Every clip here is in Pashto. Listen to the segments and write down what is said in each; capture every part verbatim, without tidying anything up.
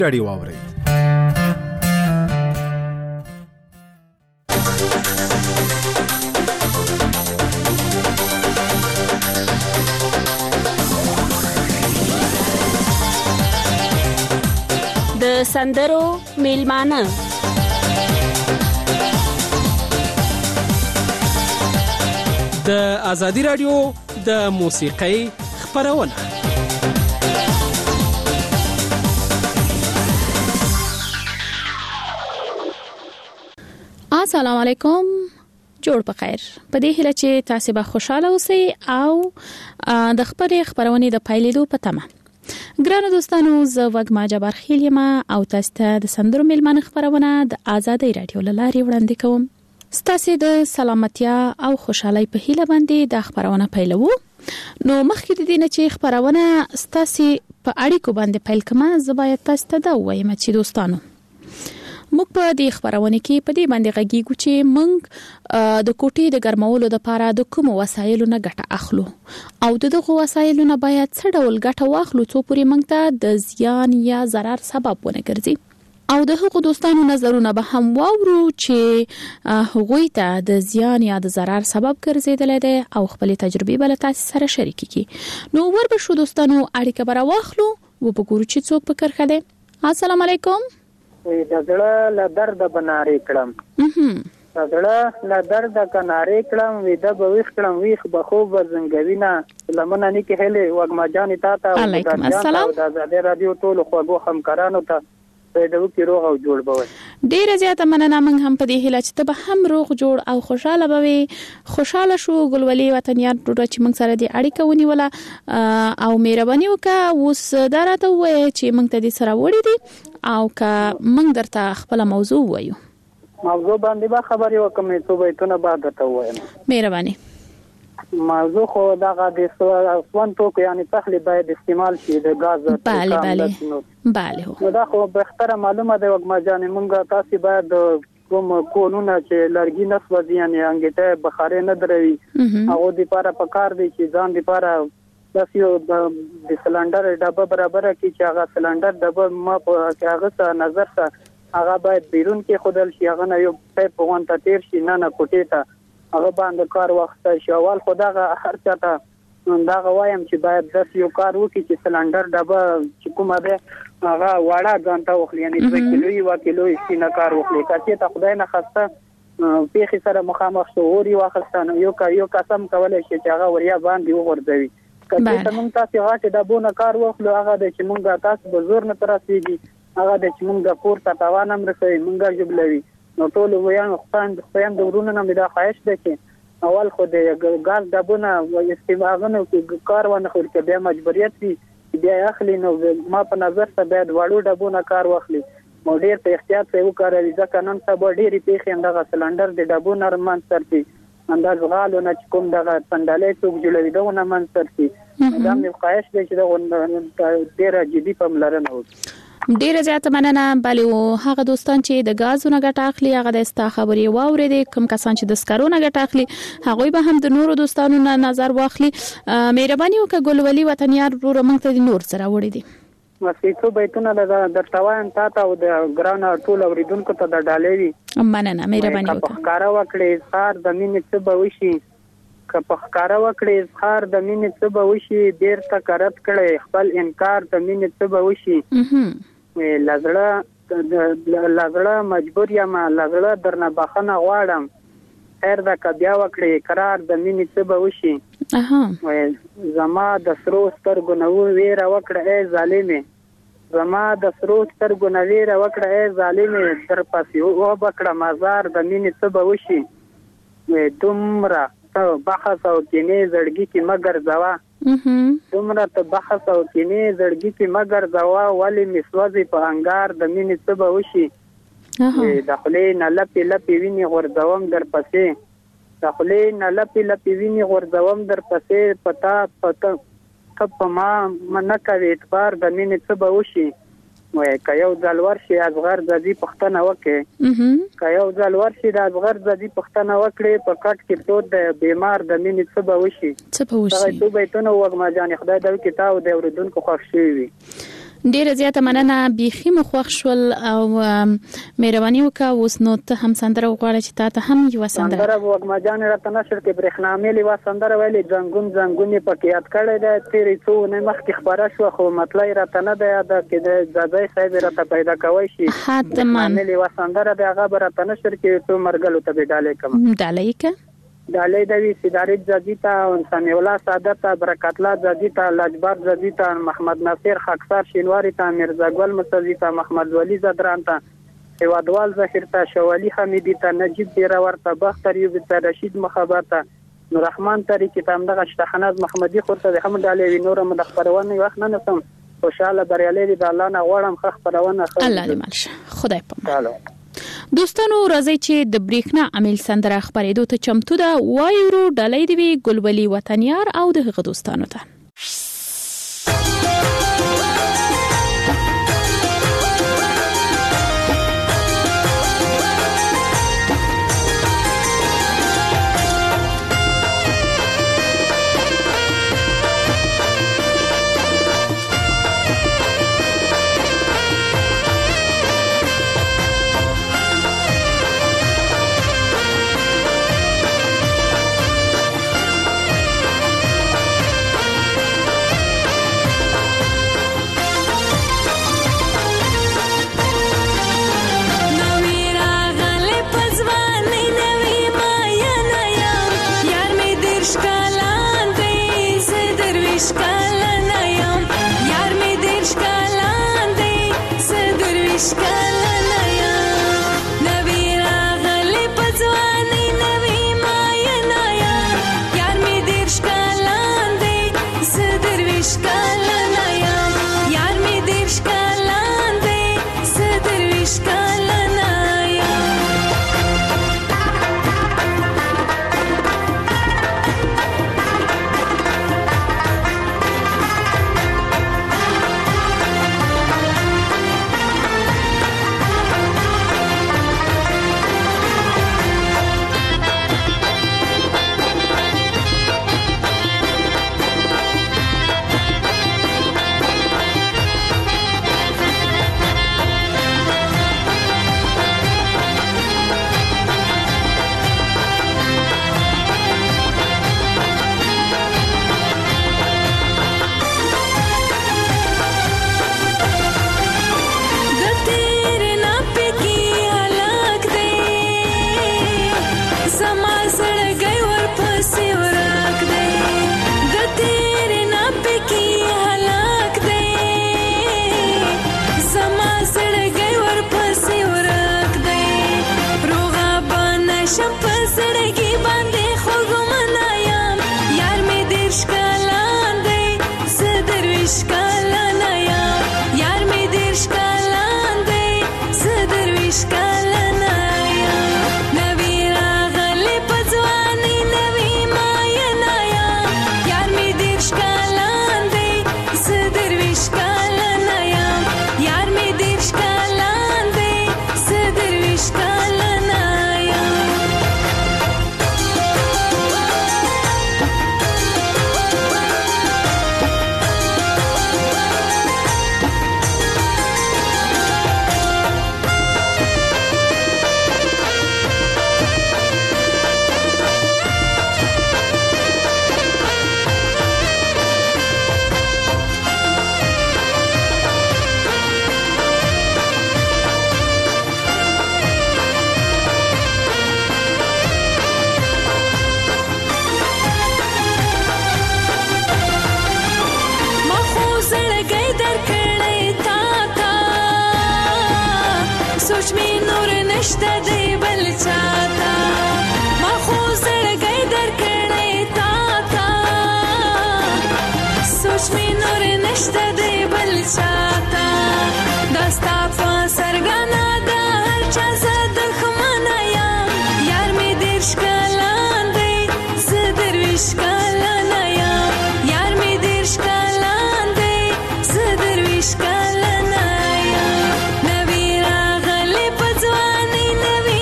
رادیو واوري. د سندرو میلمانه د ازادي رادیو د موسیقۍ خبرونه. السلام علیکم، جوړ په خیر. په دې هیله چې تاسو به خوشاله اوسئ او د خبرې خبرونه د پایلیدو په تمه. ګرانو دوستانو، زه وګما جبار خیل یم او تاسو ته د سندرو میلمانه خبرونه د ازادي رادیو لاري وړاندې کوم. ستاسو د سلامتیا او خوشحالي په هیله باندې د خبرونه پیلو. نو مخکې د دې نه چې خبرونه ستاسو په اړیکو باندې پیل کما، زه باید تاسو ته دا وایم چې دوستانو، موږ په دې خبرونه کې په دې باندې غږیږو چې موږ د کوټې د ګرمولو لپاره د کوم وسایلو نه ګټه اخلو او دغه وسایلو نه باید څه ډول ګټه واخلو څو پورې موږ ته د زیان یا ضرر سبب ونه ګرځي. او د هغو دوستانو نظرونه به هم واورو چې هغوی ته د زیان یا د ضرر سبب ګرځیدل دي او خپل تجربې بل تاسو سره شریک کړي. نو ور به شو دوستانو، اړیکه بر واخلو او په ګورو چې څوک په کرخه دي. السلام علیکم. وی دزړه له درد بناري کړم دزړه له درد کناري کړم وی د بويخ کړم ویخ بخوب زنګوینا لمنه نه کې هله وګما جان تا ته علیکم السلام. د ازادي رادیو ټول خو همکارانو ته د وکی روغ او جوړ بوي. ډیر زیاته مننه. موږ هم په دې هیله چې ته به هم روغ جوړ او خوشاله بوي. خوشاله شو ګلولي وطنيار ټوټه چې موږ سره دې اړیکه ونیوله او مهرباني وکړه. اوس درته وایي چې موږ ته دې سره وړي دي او که موږ درته خپل موضوع وایو. موضوع باندې به خبرې وکم ته بیتونه بعد ته وایم. مهرباني. موضوع خو دغه د سوان توکو یعنی تخلی باید استعمال شي د غاز. بله بله بله. نو دا خو به ختره معلومه ده وګما جان مونږه تاسو باید کوم قانون چې لرګي نسوځي یعنی انګته بخاره نه دروي هغه د لپاره پکار دي چې ځان د لپاره د یو د سلندر ډبه برابر کی چې هغه سلندر ډبه ما په هغه څه نظر څه هغه باید بیرون کې خودل شي، هغه نه یو په وان ته تیر شي نه نه کوټې ته هغه باندې کار وخت شي. اول خداغه هر چاته دا غوایم چې باید د یو کار وکړي چې سلندر ډبه چې کومه ده هغه واړه ځانته وخلي یعنی دوه کیلو یو کیلو سینه کار وکړي. کچې ته خدای نه خسته پیخي سره مخامخ شو اوري واخستانه یو کا یو قسم کولای شي چې هغه وریا باندې وغورځوي. کله چې موږ تاسو غاټه د بونه کار وکړو هغه د چې موږ تاسو بزرګ نه ترسيږي هغه د چې موږ کور ته توان هم رسوي موږ جوړوي. نو ټول ویان خپل خپل د ورونو نه مدا خواهش ده چې اول خو د غاز د بونه استعمالونه کې کار ونه خور کې د مجبوریت دي بیا اخلي. نو ما په نظر ته باید وړو د بونه کار واخلي. مو ډیر په احتیاط سره وکړي ځکه نن سبا ډیری پیخي اندغه سلندر د ډبو نرمان سرتي انداز غالو نه کوم دغه پندالې څوک جوړوي دا نه من سرتي. دا مې خواهش ده چې دا ډیر جدي په ملرنه وي. ډیر زیاته مننه. بلې او هغه دوستان چې د غازونو ګټه اخلي هغه د استا خبري واورېدي، کوم کسان چې د سکرونو ګټه اخلي هغه به هم د نورو دوستانو نه نظر واخلي. مهرباني وکړه ګلولي وطنيار ورو موږ ته د نور سره وړي دي. مسیتو بیتونه د تاوان تا ته او د ګران ټول اوریدونکو ته د ډالېوي. مننه. مهرباني وکړه. کار وکړي سار د مینې څه به وشي که په ښکارا وکړي سار د مینې څه به وشي ډیر ته کرت کړي خپل انکار د مینې څه به وشي. لزړه لزړه مجبور یم لزړه درنه بخنه غواړم خیر دا کبیا وکړي قرار د مینې څه به وشي. اها زما د سرو سترګو نو ویره وکړه ای ظالمه زما د سرو سترګو نو ویره وکړه ای ظالمه تر پاسې او بکړه مزار د مینې څه به وشي. دومره ته بحث او کینې زړګي کې مگر زوا دومره ته بحث او کینې زړګي کې مگر زوا ولی مسوځي په انګار د مینې څه به وشي. د خلې نه لپې لپې ویني غورځوم در پسې د خلې نه لپې لپې ویني غورځوم در پسې پتا پتا په ما نه کوي اعتبار د مینې څه به وشي. وای که یو ځل ورشي ازغر ځدی پښتنه وکړي که یو ځل ورشي د ازغر ځدی پښتنه وکړي په کټ کې تو د بیمار د مینې څه به وشي. څه به وشي. دا ته بیتونه وګما جان خدای د کتاب د اوریدونکو خوښ شي وي. ډیره زیاته مننه، بیخي مو خوښ شول او مهرباني وکړه. اوس نو ته هم سندره وغواړه چې تا ته هم یو سندره. سندره وګما جان راته نشر کې برېښنامې لیوا سندره ویلې ځنګون ځنګون پکې یاد کړی دی. تیرې څو نه مخکې خبره شو خو مطلب راته نه دی یاد کې د ځای صاحب راته پیدا کوي شي. حتما مې لیوا سندره دی هغه راته نشر کې څو مرګلو ته ډالې کوم. ډالې کې ډالې دوی سیدارت زادیتا او سمیع الله سعادت برکت الله زادیتا لاجبر زادیتا محمد ناصر خاکسار شینواری تا مرزا ګل مسزیتا محمد ولی زدران تا هوادوال ظاهر تا شوالی حمیدی تا نجیب دیراور تا بختر یوب تا رشید مخابات نور رحمان طریق تا همدغه شتحناز محمدی خورته هم ډالې وی نور مدخبرونه وخت نه نسم خوشاله بریالي دي د الله نه غواړم خخ پرونه خو الله دې مالشه خدای په تعالی. دوستانو راځي چې د بریښنا عامل سندره خبرېدو ته چمتو ده. وایو ډالۍ دی ګلولي وطنیار او د هغه دوستانو ته. نوی راغلی په ځواني نوی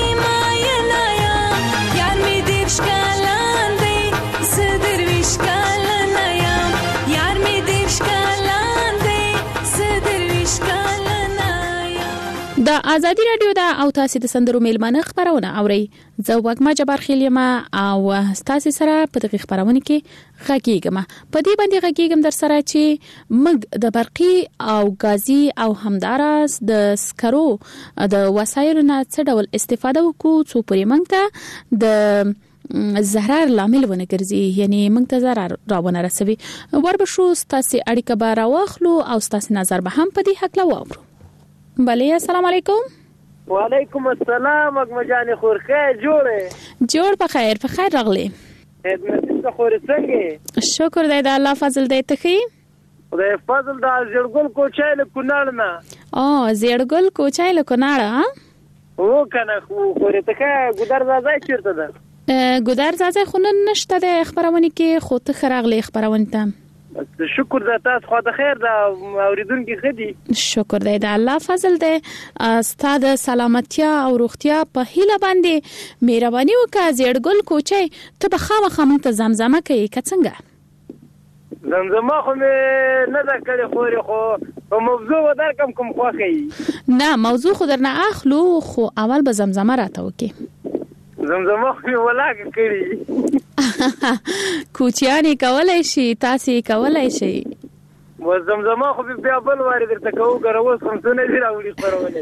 د ازادي رادیو د او تاسو د سندرو میلمانه خبرونه اوري. زه وګما جبار خیل یم او تاسو سره په دغه خبرونه کې غږیږم. په دې باندې غږیږم در سره چې موږ د برقي او غازي او همداراز د سکرو د وسایلو نه څه ډول استفاده وکړو څو پرې موږ ته د زهرار لامل ونه ګرځي، یعنی موږ ته ضرر راونه رسوي. وربشو ستاسو اړیکه به راوخلو او ستاسو نظر به هم په دې حق لا واورو. بله السلام علیکم. وعلیکم السلام اګمجان خورخه جوړه جوړ په خیر په خیر راغلی. خدمت ته خور څنګه؟ شکر دی د الله فضل دی ته خي. خدای فضل دا زړګل کوچای له کوناړ نه. او زړګل کوچای له کوناړ ها؟ او کنه خو خور ته ګودر زازای چیرته ده؟ ګودر زازای خو نشته د خبرونه کې خو ته خراغلی خبرونه ته. شکر د تاسو خو د خیر د اوریدونکو خدي. شکر دی د الله فضل دی. ستاد سلامتیا او روغتیا په هیله باندې مهرباني وکړه زړګل کوچي ته به خامخا مونږ ته زمزمه کوي که څنګه؟ زمزمه خو مې نه ده کړې خورې خو په موضوع ودر کم کوم خوښي نه موضوع خو درنه اخلو خو اول به زمزمه راته وکړي. زمزمه خو مې ولاګه کړي کوچیانی کولای شي تاسو کولای شي و زمزمه خو بیا بل واره درته کوو ګره اوس کوم څه نه دی راوړي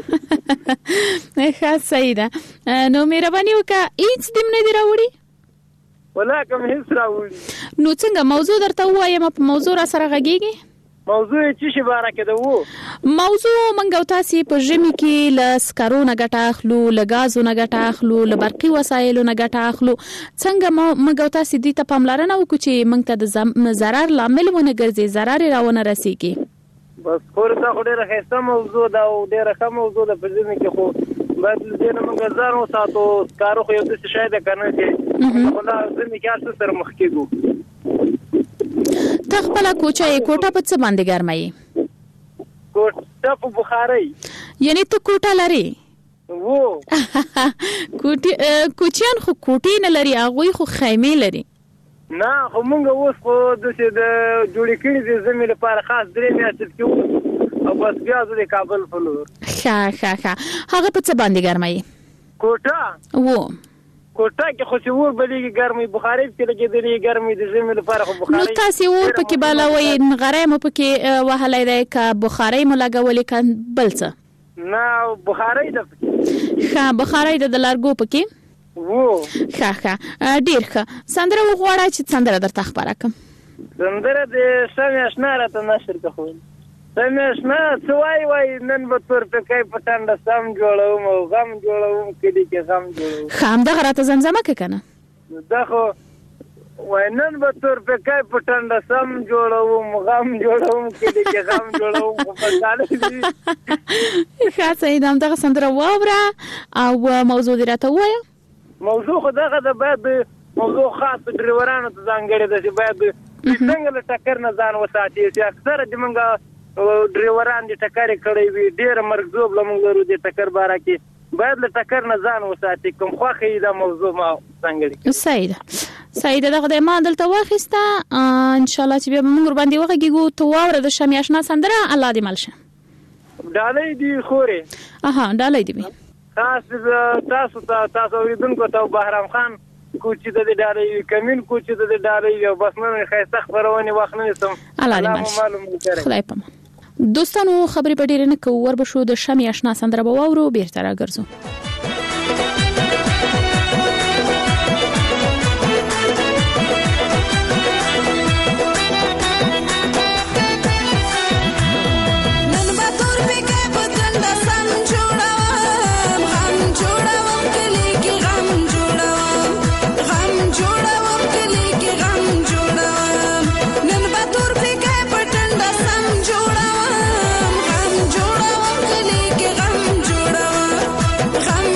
خبرونه نه ښه صحیح ده. نو مهرباني وکړه هیڅ دې نه دی راوړي ولا کوم هیڅ راوړي. نو څنګه موضوع درته وایم په موضوع را سره غږیږي؟ موضوع چې شی باره کې ده وو موضوع منګو تاسو په ژمي کې ل سکرو نه ګټه اخلو ل غازو نه ګټه اخلو ل برقي وسایلو نه ګټه اخلو څنګه منګو تاسو دې ته پاملرنه وکړو چې منګ ته د ضرر لامل ونه ګرځي ضرر راونه رسیږي. بس خور ته خو ډیره ښه موضوع ده او ډیره ښه موضوع ده په ژمي کې خو باید دې نه منګ ځان وساتو سکرو خو یو څه شاید کنه چې خدا ژمي کې تاسو سره مخ کېږو. ته خپل کوچه کوټه په څه باندې ګرمای؟ کوټه په بخاري. یعنی ته کوټه لري؟ وو کوټي کوچیان خو کوټي نه لري هغه خو خیمه لري. نه خو مونږ اوس خو د څه جوړی کړی د زمي لپاره خاص درې میاشتې کې او بس بیا د کابل فلور. ښه ښه ښه هغه په څه باندې ګرمای؟ کوټه وو کوټه کې خو چې ور بلېږي ګرمي بخاري کې لګېدلې ګرمي د زمي لپاره خو بخاري. نو تاسو ور پکې بالاوي نغره مو پکې وهلای دی ک بخاري مو لګولې ک بل څه؟ نه بخاري ده پکې. ښه بخاري د لارګو پکې وو. ښه ښه ډیر ښه. سندره وغواړه چې سندره درته خبره کوم. سندره د سمې آشنا راته نشر کوي. سمې آشنا څه وای وای نن به تور پکای پټانډه سم جوړوم او غم جوړوم کلی کې غم جوړوم. خام د غراته زمزمه کې کنه دا خو وای نن به تور پکای پټانډه سم جوړوم غم جوړوم کلی کې غم جوړوم په کاله. ښه صحیح ده دغه سندره واوره او موضوع دې راته ووایه. موضوع خو دغه د باید موضوع خاص ډریورانو ته ځانګړی ده چې باید څنګه له ټکر نه ځان وساتي چې اکثره د منګه ډریوران دي ټکر کړی وي ډیر مرګزوب لمونږ لرو د ټکر باره کې باید له ټکر نه ځان وساتي کوم خوخه دا موضوع ما څنګه. صحیح ده صحیح ده دغه ما دلته واخیسته ان شاء الله چې به موږ باندې وغږیږو ته واوره د شمع آشنا سندره الله دې ملشه. ډالۍ دی خوري اها ډالۍ دی تاسو تاسو تاسو اوریدونکو ته بهرام خان کوچی د ډالۍ کمین کوچی د ډالۍ بس نن خیسته خبرونه واخلنه سم الله معلوم خدای پامان. دوستانو خبرې په ډیر نه کوو ور بشو د شمع آشنا سندره به واورو بیرته راګرځو. غم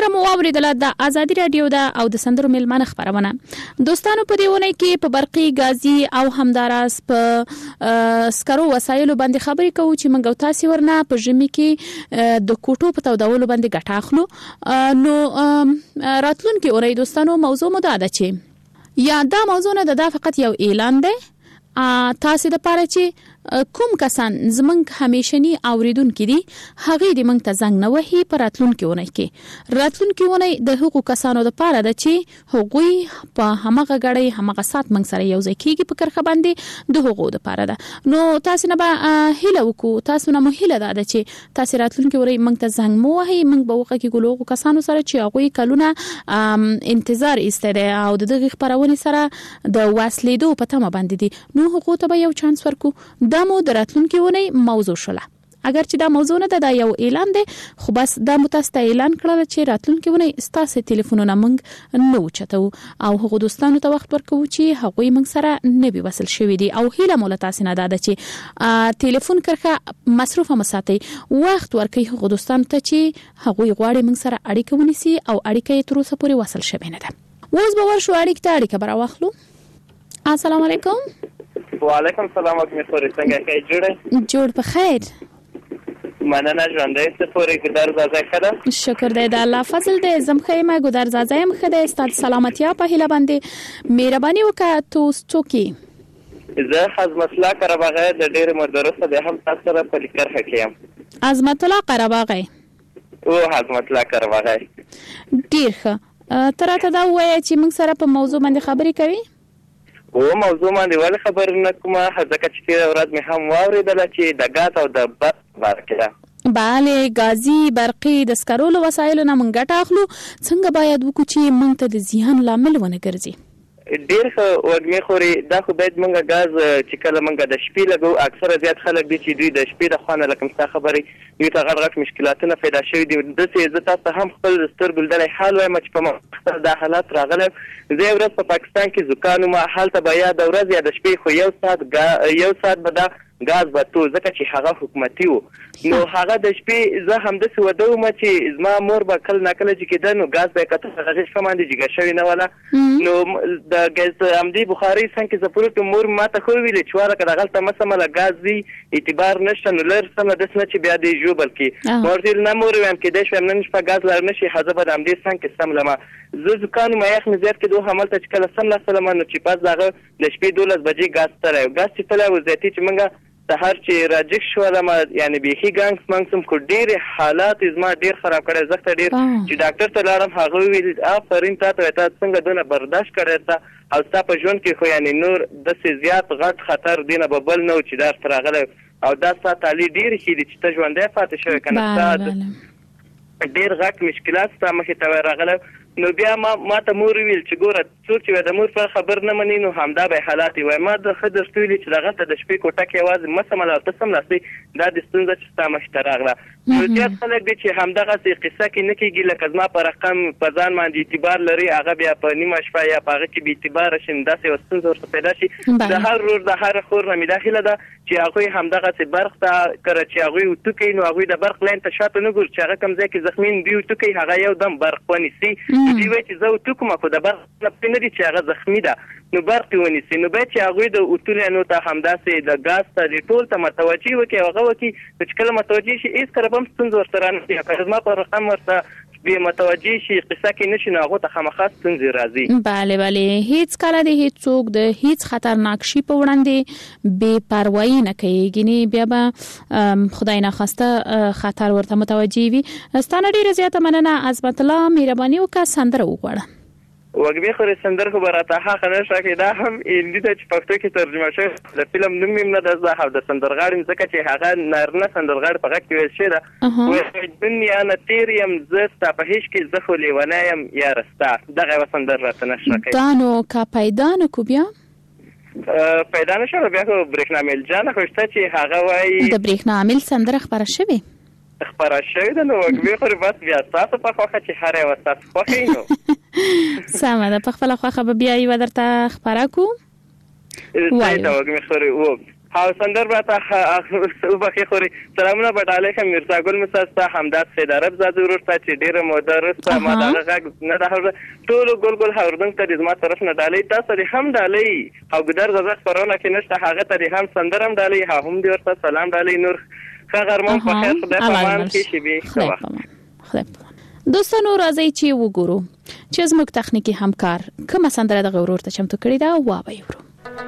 سره مو اوریدله د ازادي رادیو د او د سندرو میلمانه خبرونه. دوستانو په دیونه کې په برقي غازي او همداراز په سکرو وسایلو باندې خبرې کوو چې موږ تاسو ورنه په ژمي کې د کوټو په تودولو باندې ګټه اخلو. نو راتلونکي اوري دوستانو موضوع مو دا ده چې یا دا موضوع نه ده فقط یو اعلان دی تاسو د پاره چې کوم کسان زمنګ همیشنی اوریدونکو دي هغه د منګ ته زنګ نه وهي پر راتلونکي ونه کې راتلونکي ونه د حقوق کسانو د پاره د چې حقوقي په همغه غړي همغه سات منګ سره یو ځای کیږي په کرخه باندې د حقوق د پاره ده. نو تاسو نه به هله وکړو تاسو نه مو هله ده چې تاسو راتلونکي ورې منګ ته زنګ مو وهي منګ به وخت کې ګلوغو کسانو سره چې هغه کلونه انتظار ایستره او دغه خبرونه سره د واسلیدو په تمه باندې دي. نو حقوق ته یو چانس ورکو دا مو د راتلونکي ونې موضوع شوله. اگر چې دا موضوع نه ده دا یو اعلان دی خو بس دا متاسته اعلان کړل چې راتلونکي ونې ستاسو ټلیفونونه موږ نو چتو او هغه دوستانو ته وخت ورکو چې هغه موږ سره نه به وصل شوي دي او هیله مولا تاسو نه ده چې ټلیفون کرخه مصروفه مساتي وخت ورکي هغه دوستانو ته چې هغه غواړي موږ سره اړیکه ونیسي او اړیکه یې تر اوسه پورې وصل شوي نه ده. اوس به ورشو اړیکه ته اړیکه برا واخلو. السلام علیکم. وعلیکم سلام اکمه خوري څنګه کې جوړه جوړ په خیر مننه ژوندې ته پورې ګدار زازا خدا شکر دې د الله فضل دې زم خیمه ګدار زازا يم خدای ستاسو سلامتی په هیله باندې مهرباني وکړه تاسو څوکي زه حزمت الله قرباغه د ډېر مدرسه د هم تاسو سره په لیکر حکیم عظمت الله قرباغه او حزمت الله قرباغه ډیر ښه ترته دا وایي چې موږ سره په موضوع باندې خبرې کوي او موضوع باندې ول خبر نه کومه ځکه چې ورځ مې هم واوریدل چې د غاز او د برق برکه bale غازي برقي د سکرولو وسایلو نه مونږ ګټه اخلو څنګه باید وکړو چې مونږ ته د زیان لامل ونه ګرځي. ډیر ښه وګمې خوري دا خو باید مونږه غاز چې کله مونږه د شپې لګو اکثره زیات خلک دي چې دوی د شپې د خوانه لکه څه خبرې یو ته غړ غړ مشکلاتونه پیدا شوي دي د څه عزت تاسو هم خپل سترګل دلای حال وایم چې په مختلف د حالات راغله زه ورځ په پاکستان کې زکانو ما حالت بیا د ورځ یا د شپې خو یو ساعت یو ساعت به دا غاز به تو ځکه چې هغه حکومتي وو نو هغه د شپې زه هم د سوده ما چې زما مور به کله ناکله چې کېده نو غاز به کته هغه شپه باندې جګه شوی نه ولا نو د غاز امدی بخاري څنګه زپورت مور ما ته خو ویل چې واره کړه غلطه مسمله غاز دی اعتبار نشته نو لر سم د سنه چې بیا دی جو بلکې مور دې نه مور ویم کې د شپه نن شپه غاز لر نشي حزب د امدی څنګه سم لما زه ځکانو ما یخ مزیات کې دوه عمل ته چې کله سم لا سلام نو چې پاس دغه د شپې دولس بجې غاز تلای غاز چې تلای وزيتي چې منګه سحر چې راجک شو لما یعنی بيخي ګانګ منګسم کو ډېر حالات زما ډېر خراب کړي زخته ډېر چې ډاکټر ته لاړم هغه ویل افرین تاسو ته څنګه دونه برداشت کړی تا او تاسو په ژوند کې خو یعنی نور د زیات غټ خطر دینه ببل نو چې دار ترغله او دا سات علي ډېر شي چې ته ژوندې پاتې شوی کنه تاسو ډېر غټ مشکلات ته مخې ته راغله نو بیا ما ما ته مور ویل چې ګوره څوک چې د مور په خبر نه مني نو همدا به حالات وي ما د خدر ستویل چې دغه ته د شپې کوټه کې आवाज مسمله تاسو لاسي دا د ستونزه چې تاسو مخ ته راغله نو زیات خلک دي چې همدغه قصه کې نه کېږي لکه زما په رقم په ځان باندې اعتبار لري هغه بیا په نیمه شپه یا په هغه کې به اعتبار شي داسې وستونزه ورته پیدا شي د هر ور د هر خور نه داخله ده چې هغه همدغه سي برق ته کړ چې هغه وټکی نو هغه د برق لاین ته شاته نه ګور چې هغه کم ځای کې زخمین دی وټکی هغه یو دم برق ونیسي دی وای چې زه ټکو ما کو د برق نه نه دي چې هغه زخمی ده نو برق ونیسي نو به چې هغه د اوټولانو ته همداسې د غاز ته ټول ته متوجي وکي هغه وکي چې کله متوجي شي هیڅ کله هم ستونزه ورسره نه دي که زما په رقم ورته به متوجي شي قصه کې نشي نو هغه ته خامخا ستونزه راځي. bale bale هیڅ کله د هیڅ څوک د هیڅ خطرناک شي په وړاندې بے پروايي نه کوي ګینه بیا به خدای نه خواسته خطر ورته متوجي وي. ستانه ډیره زیاته مننه عظمت الله مهرباني وکړه سندره وغواړه. وګبي خو سندر خو براته حق نه شکه دا هم اندی ته چې پښتو کې ترجمه شوی د فلم نوم نه د زه د سندرغاړي ځکه چې هغه نارنه سندرغاړي په غږ کې ویل شوی دا وای دنیا نه تیریم زستا په هیڅ کې زه خو لیونایم یا رستا دغه وسندر راته نشکه دا نو کا پیدا نو کو بیا پیدا نشو بیا خو برېښنامل جان خو شته چې هغه وای د برېښنامل سندره خبره شوی خبره شوی دا نو وګبي خو بس بیا تاسو په خوخه چې هر یو تاسو خوخه نو سمه ده په خپل خوخه به بیا یو درته خبره کو وای دا وګمې خوري و او سندر براته وبخې خوري سلامونه پټ علیکم مرزا ګل مساستا حمدات سید عرب زاد ورته چې ډیره مدرس ما دا غږ نه ده ټول ګل ګل هوردنګ ته د ما طرف نه ډالۍ تاسو دې هم ډالۍ او ګدر غزا پرونه کې نشته هغه ته هم سندر هم ډالۍ ها هم دې ورته سلام ډالۍ نور خغرمون په خیر خدای پامان کې شي به خدای دوستانو راځي چې وګورو چې زموږ تخنیکی همکار کومه سندره د غورور ته چمتو کړی دا وابه یورو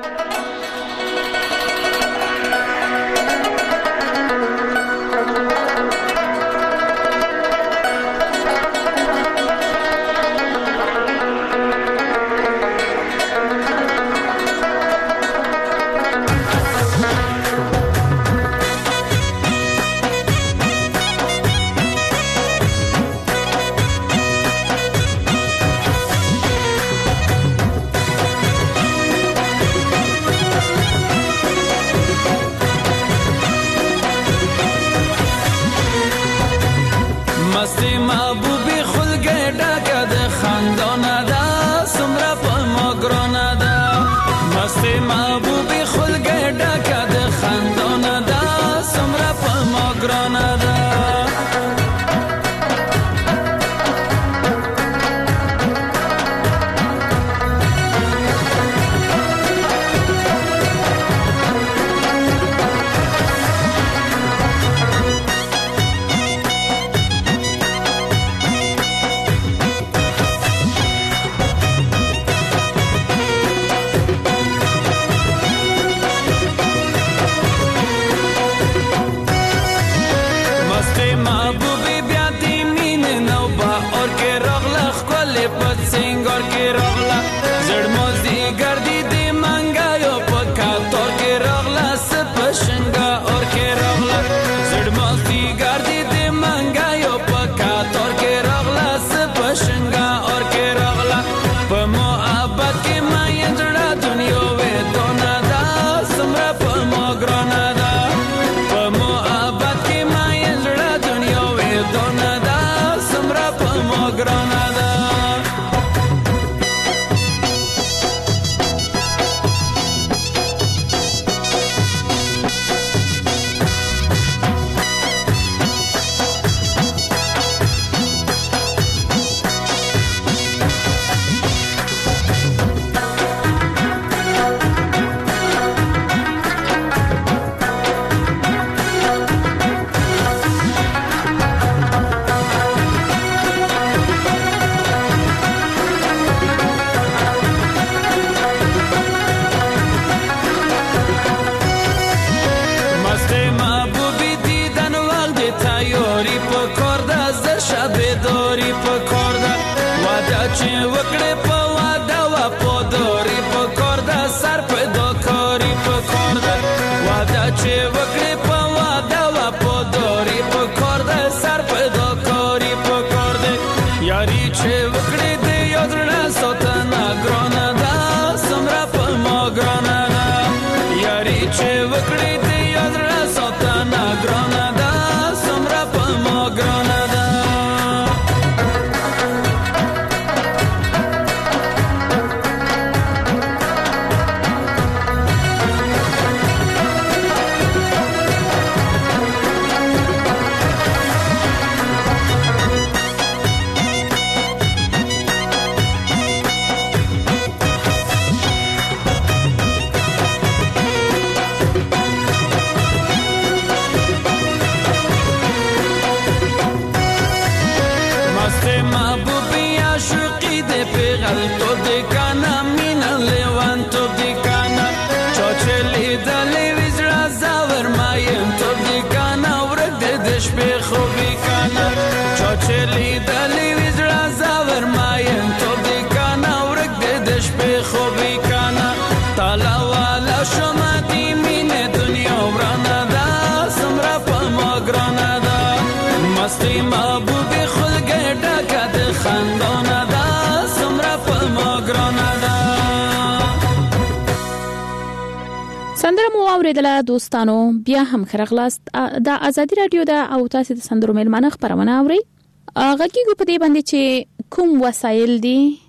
سندره مو اوریدله دوستانو بیا هم خرغلاست د ازادي رادیو د او تاسو د سندرو ملمنه خبرونه اوري غږیږي په دې باندې چې کوم وسایل دي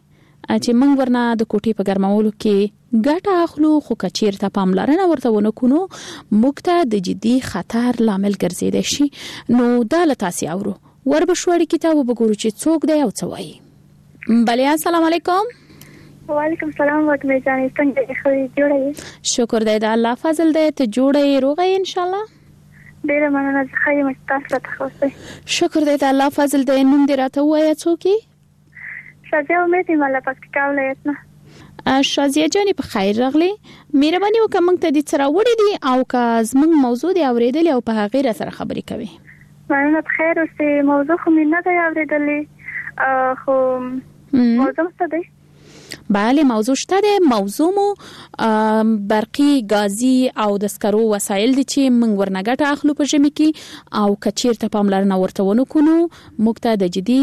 چې موږ ورنه د کوټې په ګرمولو کې ګټه اخلو خو کچیرته پاملرنه ورته ونه کونو موږ ته د جدي خطر لامل ګرځیدای شي. نو دا له تاسو اورو وربشوړی کتاب وګورو چې څوک دی او څه وایي. بله السلام علیکم. وعلیکم السلام وطمه جانې څنګه خو جوړه شکر دی د الله فضل دی ته جوړه روغه ان شاء الله. ډیره مننه زه خیر مستاسو ته خوشی. شکر دی د الله فضل دی. نوم دې راته وایي څوک؟ شازیه امید مالا پکتیکا ولایت نه. شازیه جانې په خیر راغلی. مهرباني وکړه موږ ته دې سره وړي دي او که زموږ موضوع دی اوریدل او په هغه سره خبرې کوي. مننه بخیر اوسې. موضوع خو مې نه دی اوریدلې خو موضوع څه دی؟ بله موضوع شته ده. موضوع مو برقی غازی او د سکرو وسایل دي چې موږ ورنګټه اخلو په ژمي کې او کچیرته پاملرنه ورته ونه کونو موږ ته د جدي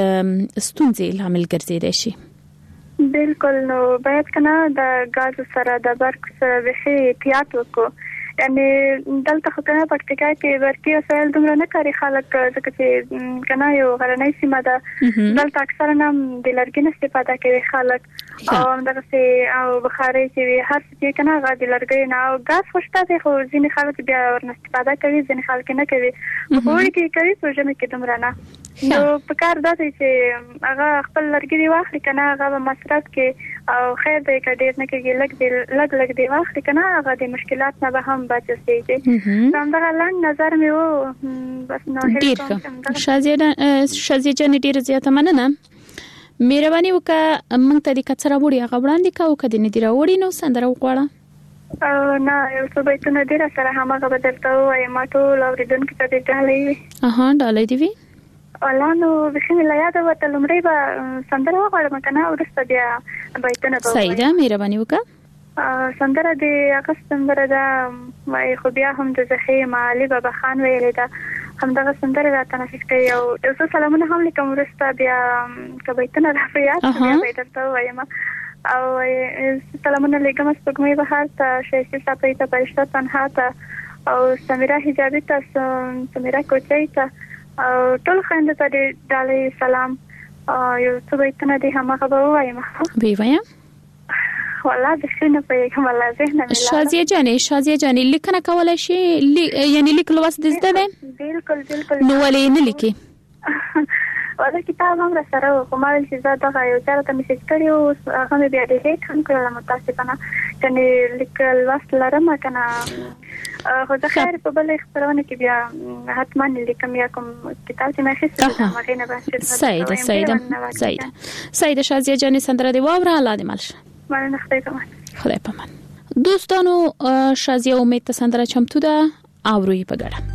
ستونزې لامل ګرځیدای شي. بالکل. نو باید کنه د غاز سره د برق سره به احتیاط وکړو. یعنی دلته خو کنه پکتیکا کې برقی وسایل دومره نه کاری خلک ځکه چې کنه یو غرنۍ سیمه ده. دلته اکثره نام د لرګي نه استفاده کوي خلک او همدغه او بخاري چې هر څه کنه غا د لرګي نه او غاز خوشته دي خو ځینې خلک بیا ورنه استفاده کوي ځینې خلک نه کوي. په وړي کې کوي سوجه مې کې دومره نه. نو په کار دا چې هغه خپل لرګي دی واخلي کنه هغه مصرف کې او خیر دی کډیر نه کېږي لګ دی لګ لګ دی واخلي کنه هغه د مشکلات نه به هم بچي شي. همدغه لاند نظر مې وو بس نو هیڅ. شازیه شازیه جان ډیر زیاته مننه. مهرباني وکړه موږ ته د کڅره وړي هغه وړاندې کا او کدي نه دی راوړي نو سندره وکړه. نه یو څه به ته نه دی سره همغه بدلته وای ما ټول اوریدونکو ته د ډالۍ اها ډالۍ دی وی ولانو بسم الله یاد وته لمړی به سندره وغواړم کنه او رسته بیا بایتنه به صحیح ده. مهرباني وکړه. سندره د هغه سندره ده وای خو بیا هم د زخیم علي بابا خان ویلې ده همدغه سندره راته نشي کوي او یو څه سلامونه هم لیکم رسته بیا کبایتنه راځي یاد بیا بایتنه وایم او سلامونه لیکم سپګمې بهار ته شېشي صاحب ته پرشتہ تنها ته او سمیرا حجابي ته سمیرا کوچي ته او ټول خنده ته ډالۍ سلام یو څه بیتونه دي همغه به وایم. وی وایم والله د شنو په کومه لازم نه ملا. شازیه جانې شازیه جانې لیکنه کولای شي یعنی لیکل واس د زده ده. بالکل بالکل. نو ولې نه لیکي؟ واده کتاب هم را سره خو ما ویل چې زه دغه یو چا ته میسج کړی او هغه بیا د هیڅ هم کړل متاسفانه کني لیکل واس لرم کنه خو زه خیر په بل خبرونه کې بیا حتما لیکم یا کوم کتاب چې ما خسته ما نه بس. صحیح ده صحیح ده صحیح ده صحیح ده. شازیه جانې سندره دی واوره الله دې مالشه. مننه خدای پامان. خدای پامان. دوستانو شازیه امید ته سندره چمتو ده اوروي په ګډه.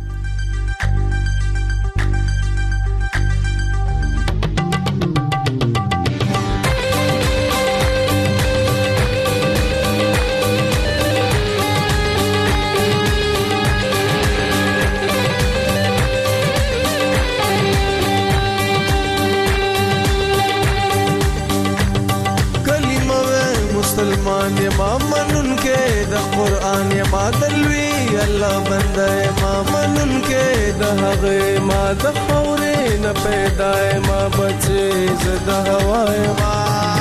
مسلمان یما منن کې د قران یما دلوي الله بنده یما منن کې د هغه ما د خورې نه پیدا یما بچي زده هوا یما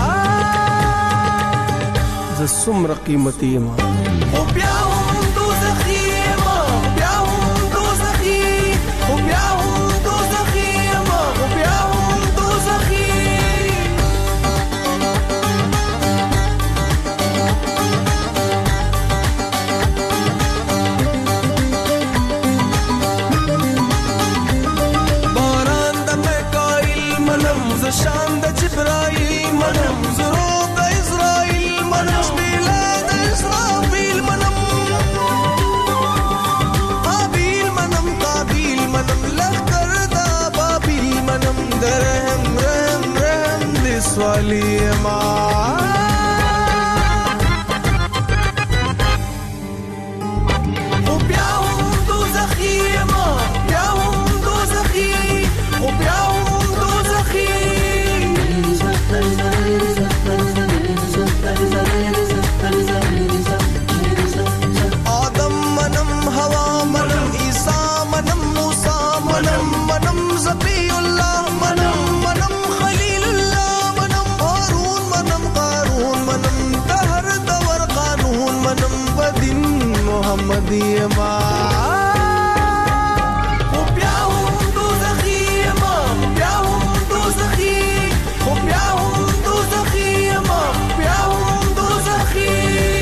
ز سمر قیمتي یما او بیا هم دوزخي یما بیا هم دوزخي او بیا هم دوزخي یما او بیا هم دوزخي. شان د جبرائیل منم زرو د اسرائیل منم بلاد اسرافیل منم نږدې ما خو بیا هم دوزخي ما بیا هم دوزخي خو بیا هم دوزخي ما بیا هم دوزخي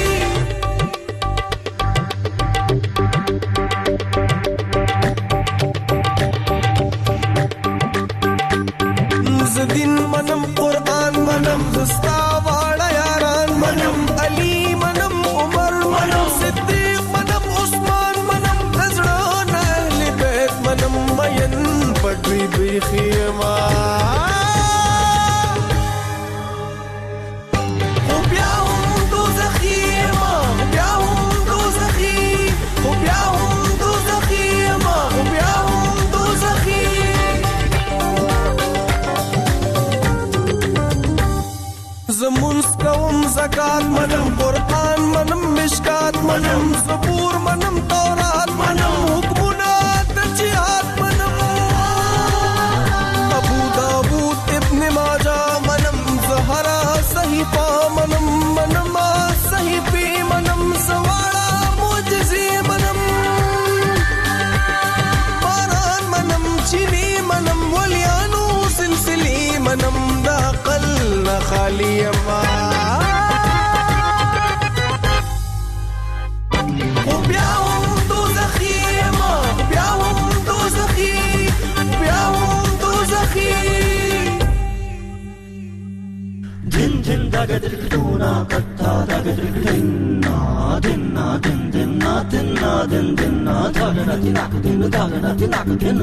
زدین منم قرآن منم زستا واړه یاران منم علی منم عمر منم صدیق منم عثمان منم زړه نه اهل بیت منم مین پټوي دوی خیما خو بیا هم دوزخي ما بیا هم دوزخي خو بیا هم دوزخي ما خو بیا هم دوزخي زمونس کوم زکات منم قرآن منم مشکات منم زبور منم تورات منم حکمونه د جهاد منم ابو داود ابن ماجه منم زهرا صحیفه منم منم صحیفه منم سواړه معجزې منم باران منم چینی منم ولیانو سلسلې منم د عقل نه خالی ما خو بیا هم دوزخي ما بیا هم دوزخي بیا هم دوزخي دن دن دغه درکټونا کټا دغه درکټینا دن دن دن دن دن دن دغه راتی ناک دن دغه راتی ناک دن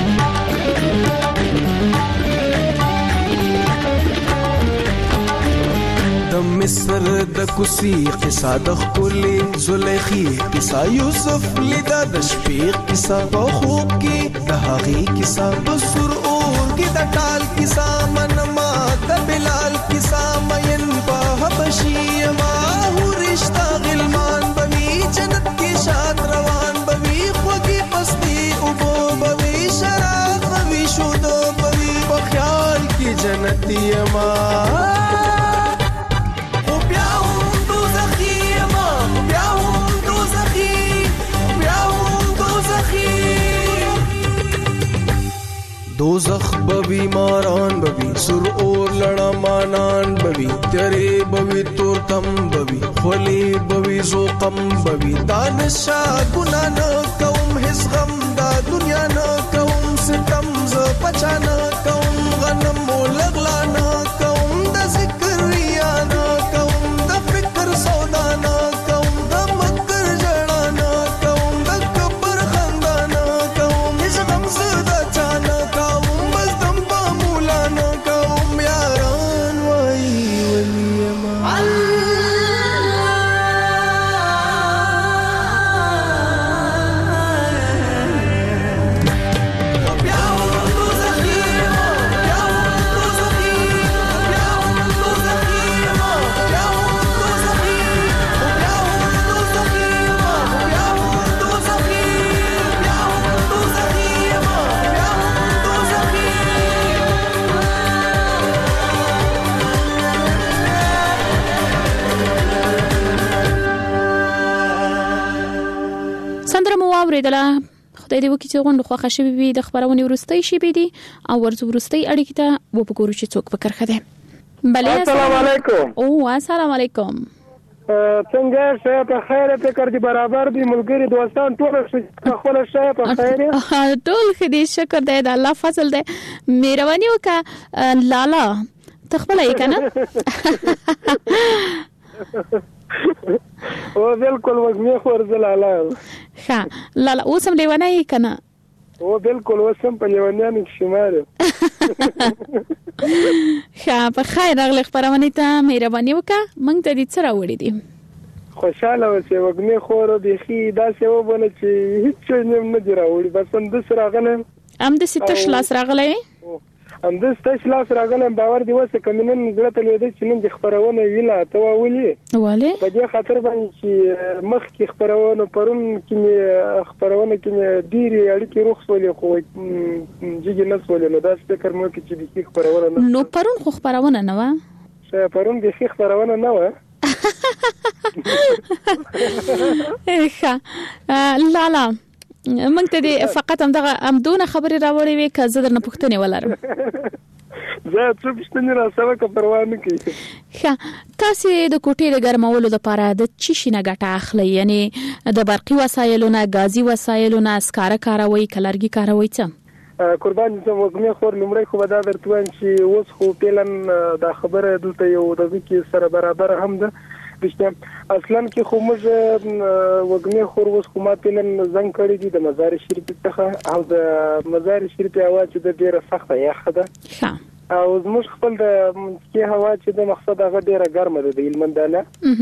د مصر د کوسی قصه د خپلې زلیخي قصه یوسف لیدا د شپې قصه په خوب کې د هغې قصه په سر اور کې د ټال قصه منما د بلال قصه مین په حبشي ما ورشتہ غلمان بوي جنت کې شاد روان بوي خوږی پستی او بوي شراب بوي شود بوي په خیال کې جنتی ما دوزخ بوی ماران بوی سر اور لڑا مانان بوی تیرے بوی تورتم بوی خلی بوی زوقم بوی دانشا گناہ نہ کوم حس غم دا دنیا نہ کوم ستم ز پچا نہ کوم غنم لغلا نہ کوم دا ذکر ریا نہ کوم دا فکر سودا نہ کوم دا مکر جڑا نہ کوم دا کبر خندا نہ کوم حس غم زدا چانا اوریدله خدای دې وکړي چې غونډه خوښه شوي وي د خبرونې وروستۍ شیبې دي او ورځو وروستۍ اړیکې ته وګورو چې څوک په کرښه دی. بله السلام علیکم. او السلام علیکم. څنګه شه په خیر فکر دی برابر دی ملګری دوستان ټول خپل شه په خیر ټول خدای شکر دی د الله فضل دی مهرباني وکړه لالا تخبل یې کنه او بالکل وګمه خورځل لالا ها لالا اوسم لیوانه یې کنه او بالکل وسم په لیوانیانو شمار ها په خیر راغلی خبرونه ته مهرباني وکړه مونږ ته دې څه راوړي دي خوشاله اوسې وګمه خور د خي دا څه وبنه چې هیڅ نه نه دی راوړي بس هم د سره غنه ام د ستش لاس راغلی ام د ستش لاس راغلی باور دی وسه کمنن زړه ته لیدل چې نن د خبرونه ویلا ته ولي والي په دې خاطر باندې چې مخ کې خبرونه پرون کې خبرونه کې ډیری اړیکې روخ سولې خو جګ نه سولې نو دا فکر مو کې چې د خبرونه نو پرون خو خبرونه نه و شه پرون د خبرونه نه و ښه لالا موږ ته دې فقط هم دغه امدونه خبرې راوړې وې که زه درنه پوښتنې ولرم. زه څه پوښتنې راسره که پروا نه کوي. ښه تاسې د کوټې د ګرمولو لپاره د څه شي نه ګټه اخلئ؟ یعنې د برقي وسایلو نه، ګازي وسایلو نه، سکاره کاروئ که لرګي کاروئ څه؟ قربان زه وګمې خور لومړی خو به دا درته وایم چې اوس خو فعلا دا خبره دلته یو دغه کې سره برابر هم ده. رښتیا اصلا کې خو موږ وګمې خور اوس خو ما فعلا زنګ کړی دي د مزار شریف څخه، او د مزار شریف هوا چې د ډیره سخته یخه ده او زموږ خپل د کې هوا چې د مقصد هغه ډیره ګرمه ده د هلمندانه.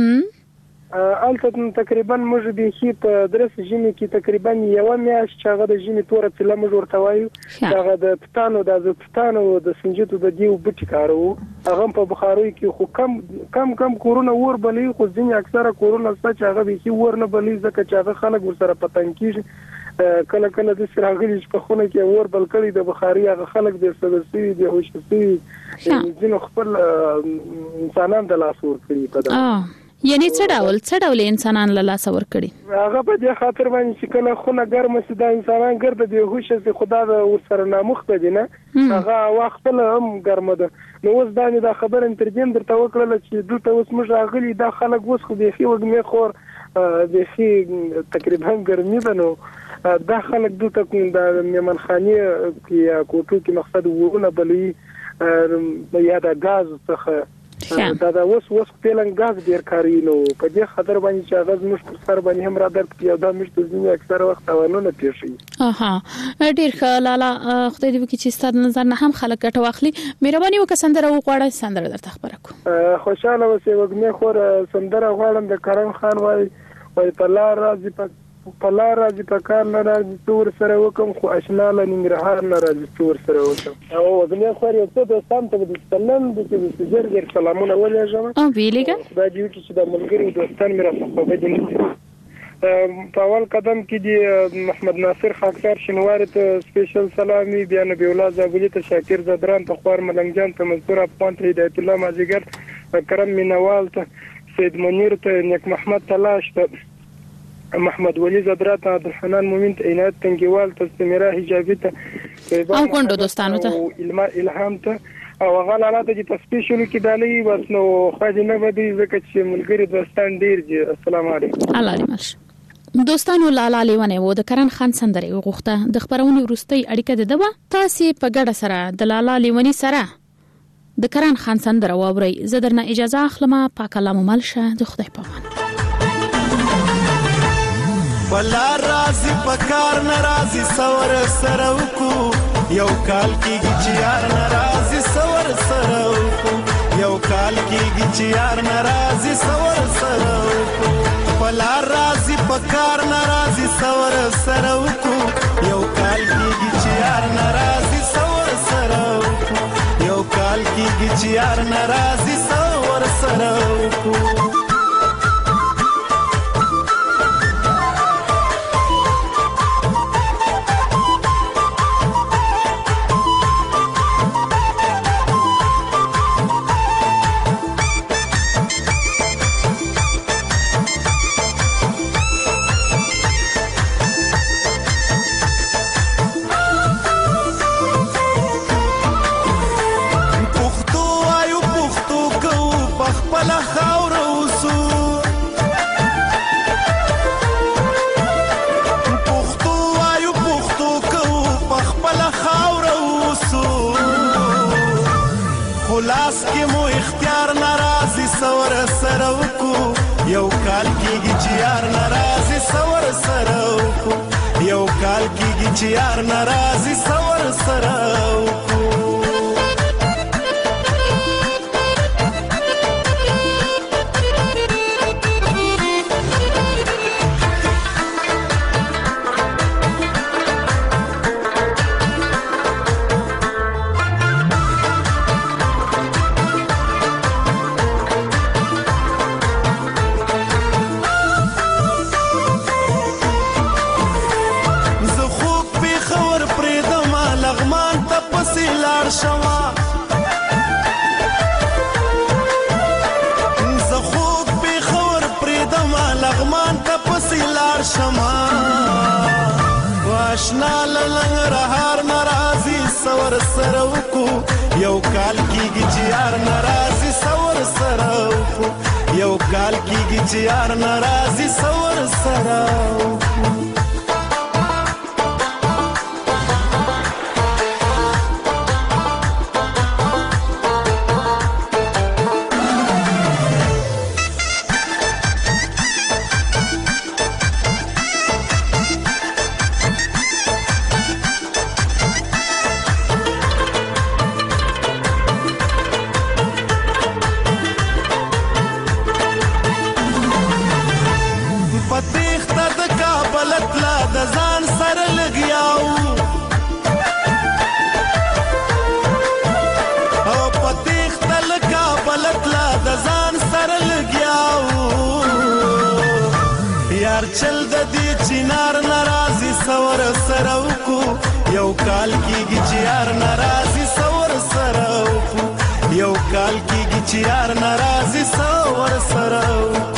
البته تقریبا موږ به شي په درس ژمي کې تقریبا یو میاشت چې هغه د ژمي توره چې لمر ورته وایو هغه د پټانو د پټانو د سنجتو د دیو بټی کارو هغه په بخاروي کې خو کم کم کم کورونه ور بلې خو ځینې اکثره کورونه چې هغه به شي ور نه بلې ځکه چې هغه خلک ورسره پتن کیږي. کله کله د سراغلی په خونه کې ور بل کړي د بخاري هغه خلک د سبسي د هوشتي ځینې خپل انسانان د لاس ور کړی په دا. یعنی څه ډول څه ډول انسانان له لاس ور کړي؟ هغه په دې خاطر باندې چې کله خونه ګرمه سي د انسانان ګرد د هوش سي خدا د ورسره نامخته دي نه هغه وخت له هم ګرمه ده. نو اوس دا نه د خبر انترجیم درته وکړل چې دلته اوس موږ راغلي دا خلک اوس خو به خي وګمې خور به خي تقریبا ګرمي ده. نو دا خلک دلته د میمنخانه کې کوټو کې مقصد ورونه بلې یا د غاز څخه دا دا اوس اوس پلان غاز ډیر کاری نو په دې خاطر باندې چې غاز مش پر سر باندې هم را درک یا دا مش د ځینې اکثر وخت اوانونه پیښي. اها ډیر ښه لالا خدای دې وکړي چې ستاسو نظر نه هم خلک ګټه واخلي. مهرباني وکړه سندره وغواړئ سندره درته خبره کوم. خوشاله اوسې وګمې خور سندره غواړم د کرم خان وای وای په لار راځي په په لار راځي په کار نه راځي تور سره وکم خو آشنا له ننګرهار نه راځي تور سره وکم. او وګمې خور یو څه دوستان ته د سلام د زر زر سلامونه ولېږم. او ویلګه دا دی چې د ملګری دوستان مې راځي په دې په اول قدم کې دی محمد ناصر خاکسار شنواری ته سپیشل سلامي، بیا نبی الله زابلی ته شاکر زدران ته خوار ملنګجان ته منصور افغان ته هدایت الله مازیګر کرم مینوال ته سید منیر ته نیک محمد تلاش ته محمد ولی زدرات عبدالحنان مومن ته عنایت تنگیوال ته سمیرا حجابی ته او کوندو دوستانو ته الهام ته او هغه لاله چې تسپیشل کې دالي بس نو خاجي نه بدی زکه چې ملګری دوستان ډیر دي. السلام علیکم. الله دې مش دوستانو لالا لیونه و د کرن خان سندره غوښته د خبرونې وروستۍ اړیکه ده دوا تاسو په ګډه سره د لالا لیونی سره د کرن خان سندره واوري. زه درنه اجازه اخلم. پاک الله مو ملشه. د خدای په امان. بلا رازي پکار ناراضي سور سره وکو یو کال کېږي چې یار ناراضي سور سره وکو یو کال کېږي چې یار ناراضي سور سره وکو بلا رازي پکار ناراضي سور سره وکو یو کال کېږي چې یار ناراضي سور سره وکو یو کال کېږي چې یار ناراضي سور سره وکو. خلاص کې مو اختیار ناراضي سور سره وکو یو کال کېږي چې یار ناراضي سور سره وکو یو کال کېږي چې یار ناراضي سور سره وکو. زه خوب په خبر پرې د ما لغمان ته ننګرهار ناراضي سور سره وکو یو کال کېږي چې یار ناراضي سور سره وکو یو کال کېږي چې یار ناراضي سور سره وکو چل د دې چینار ناراضي سور سره وکو یو کال کېږي چې یار ناراضي سور سره وکو یو کال کېږي چې یار ناراضي سور سره وکو